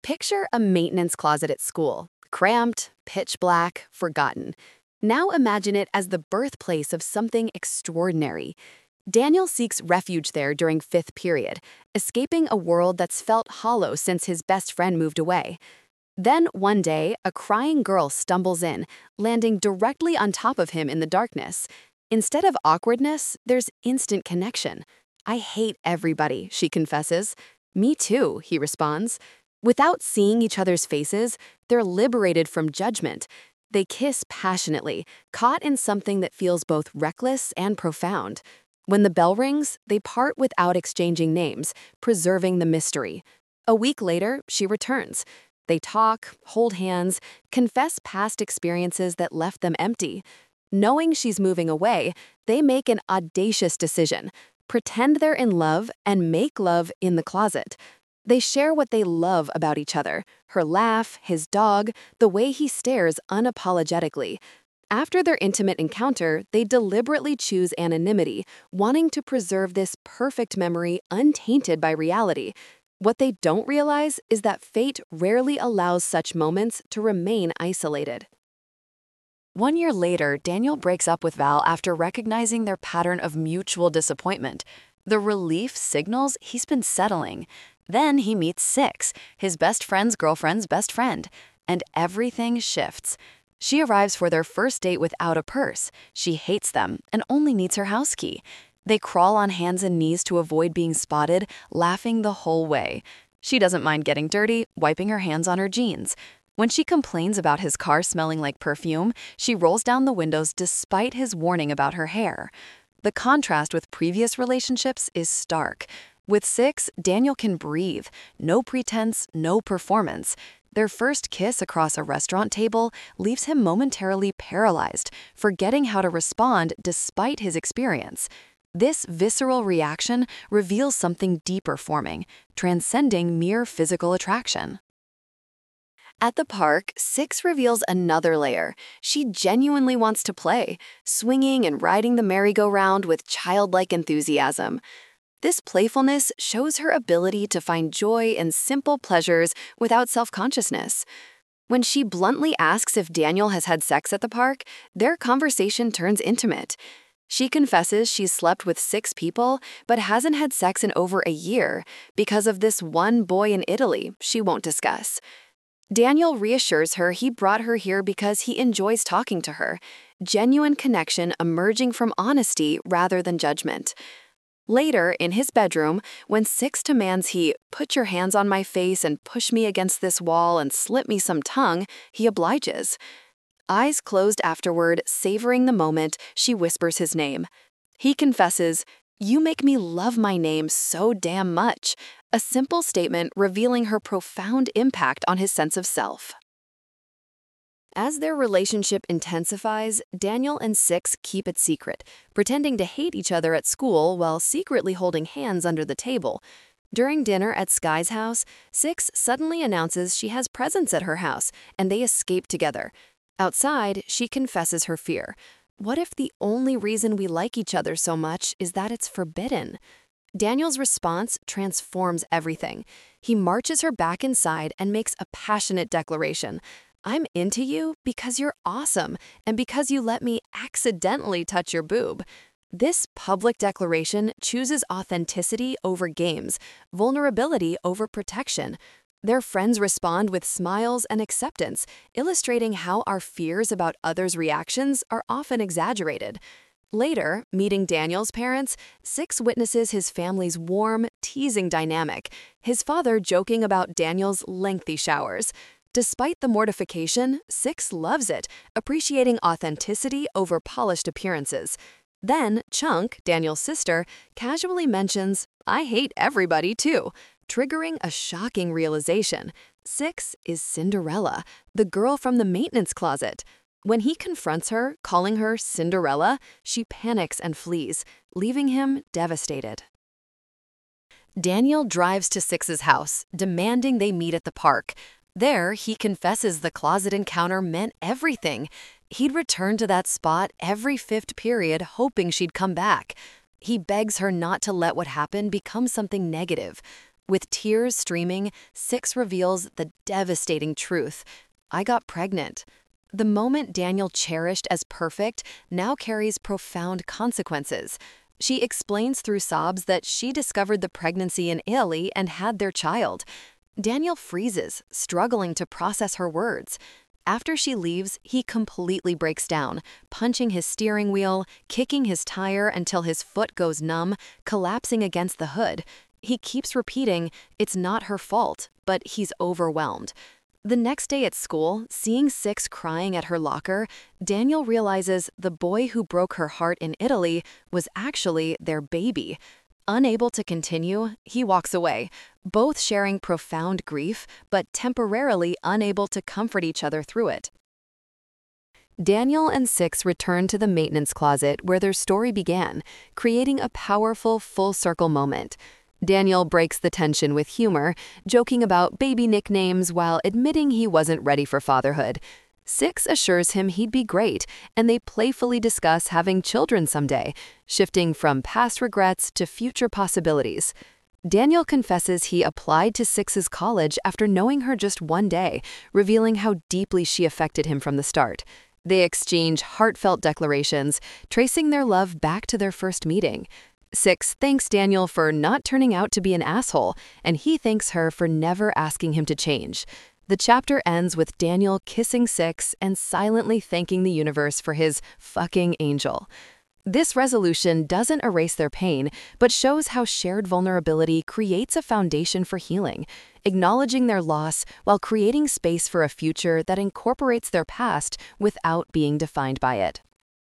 Picture a maintenance closet at school, cramped, pitch black, forgotten. Now imagine it as the birthplace of something extraordinary. Daniel seeks refuge there during fifth period, escaping a world that's felt hollow since his best friend moved away. Then, one day, a crying girl stumbles in, landing directly on top of him in the darkness. Instead of awkwardness, there's instant connection. "I hate everybody," she confesses. "Me too," he responds. Without seeing each other's faces, they're liberated from judgment. They kiss passionately, caught in something that feels both reckless and profound. When the bell rings, they part without exchanging names, preserving the mystery. A week later, she returns. They talk, hold hands, confess past experiences that left them empty. Knowing she's moving away, they make an audacious decision: pretend they're in love and make love in the closet. They share what they love about each other: her laugh, his dog, the way he stares unapologetically. After their intimate encounter, they deliberately choose anonymity, wanting to preserve this perfect memory untainted by reality. What they don't realize is that fate rarely allows such moments to remain isolated. 1 year later, Daniel breaks up with Val after recognizing their pattern of mutual disappointment. The relief signals he's been settling. Then he meets Six, his best friend's girlfriend's best friend, and everything shifts. She arrives for their first date without a purse. She hates them and only needs her house key. They crawl on hands and knees to avoid being spotted, laughing the whole way. She doesn't mind getting dirty, wiping her hands on her jeans. When she complains about his car smelling like perfume, she rolls down the windows despite his warning about her hair. The contrast with previous relationships is stark. With Six, Daniel can breathe. No pretense, no performance. Their first kiss across a restaurant table leaves him momentarily paralyzed, forgetting how to respond despite his experience. This visceral reaction reveals something deeper forming, transcending mere physical attraction. At the park, Six reveals another layer. She genuinely wants to play, swinging and riding the merry-go-round with childlike enthusiasm. This playfulness shows her ability to find joy in simple pleasures without self-consciousness. When she bluntly asks if Daniel has had sex at the park, their conversation turns intimate. She confesses she's slept with 6 people, but hasn't had sex in over a year because of this one boy in Italy she won't discuss. Daniel reassures her he brought her here because he enjoys talking to her, genuine connection emerging from honesty rather than judgment. Later, in his bedroom, when Six demands he "put your hands on my face and push me against this wall and slip me some tongue," he obliges. Eyes closed afterward, savoring the moment, she whispers his name. He confesses, "You make me love my name so damn much," a simple statement revealing her profound impact on his sense of self. As their relationship intensifies, Daniel and Six keep it secret, pretending to hate each other at school while secretly holding hands under the table. During dinner at Sky's house, Six suddenly announces she has presents at her house, and they escape together. Outside, she confesses her fear. What if the only reason we like each other so much is that it's forbidden? Daniel's response transforms everything. He marches her back inside and makes a passionate declaration: "I'm into you because you're awesome and because you let me accidentally touch your boob." This public declaration chooses authenticity over games, vulnerability over protection. Their friends respond with smiles and acceptance, illustrating how our fears about others' reactions are often exaggerated. Later, meeting Daniel's parents, Six witnesses his family's warm, teasing dynamic, his father joking about Daniel's lengthy showers. Despite the mortification, Six loves it, appreciating authenticity over polished appearances. Then, Chunk, Daniel's sister, casually mentions, "I hate everybody too," triggering a shocking realization. Six is Cinderella, the girl from the maintenance closet. When he confronts her, calling her Cinderella, she panics and flees, leaving him devastated. Daniel drives to Six's house, demanding they meet at the park. There, he confesses the closet encounter meant everything. He'd return to that spot every fifth period, hoping she'd come back. He begs her not to let what happened become something negative. With tears streaming, Six reveals the devastating truth. I got pregnant. The moment Daniel cherished as perfect now carries profound consequences. She explains through sobs that she discovered the pregnancy in Italy and had their child. Daniel freezes, struggling to process her words. After she leaves, he completely breaks down, punching his steering wheel, kicking his tire until his foot goes numb, collapsing against the hood. He keeps repeating, it's not her fault, but he's overwhelmed. The next day at school, seeing Six crying at her locker, Daniel realizes the boy who broke her heart in Italy was actually their baby. Unable to continue, he walks away, both sharing profound grief, but temporarily unable to comfort each other through it. Daniel and Six return to the maintenance closet where their story began, creating a powerful full-circle moment. Daniel breaks the tension with humor, joking about baby nicknames while admitting he wasn't ready for fatherhood. Six assures him he'd be great, and they playfully discuss having children someday, shifting from past regrets to future possibilities. Daniel confesses he applied to Six's college after knowing her just one day, revealing how deeply she affected him from the start. They exchange heartfelt declarations, tracing their love back to their first meeting. Six thanks Daniel for not turning out to be an asshole, and he thanks her for never asking him to change. The chapter ends with Daniel kissing Six and silently thanking the universe for his fucking angel. This resolution doesn't erase their pain, but shows how shared vulnerability creates a foundation for healing, acknowledging their loss while creating space for a future that incorporates their past without being defined by it.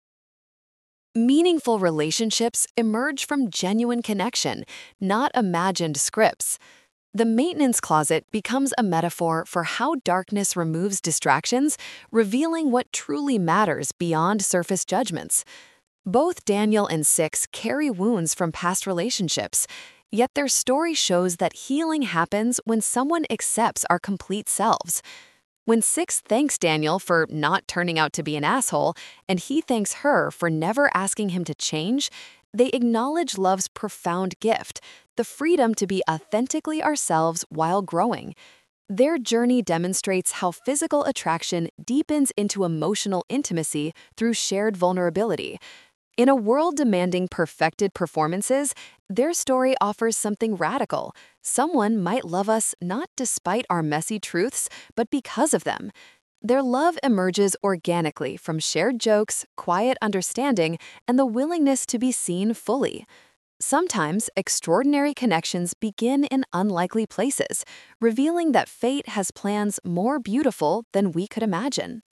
Meaningful relationships emerge from genuine connection, not imagined scripts. The maintenance closet becomes a metaphor for how darkness removes distractions, revealing what truly matters beyond surface judgments. Both Daniel and Six carry wounds from past relationships, yet their story shows that healing happens when someone accepts our complete selves. When Six thanks Daniel for not turning out to be an asshole, and he thanks her for never asking him to change, they acknowledge love's profound gift, the freedom to be authentically ourselves while growing. Their journey demonstrates how physical attraction deepens into emotional intimacy through shared vulnerability. In a world demanding perfected performances, their story offers something radical. Someone might love us not despite our messy truths, but because of them. Their love emerges organically from shared jokes, quiet understanding, and the willingness to be seen fully. Sometimes extraordinary connections begin in unlikely places, revealing that fate has plans more beautiful than we could imagine.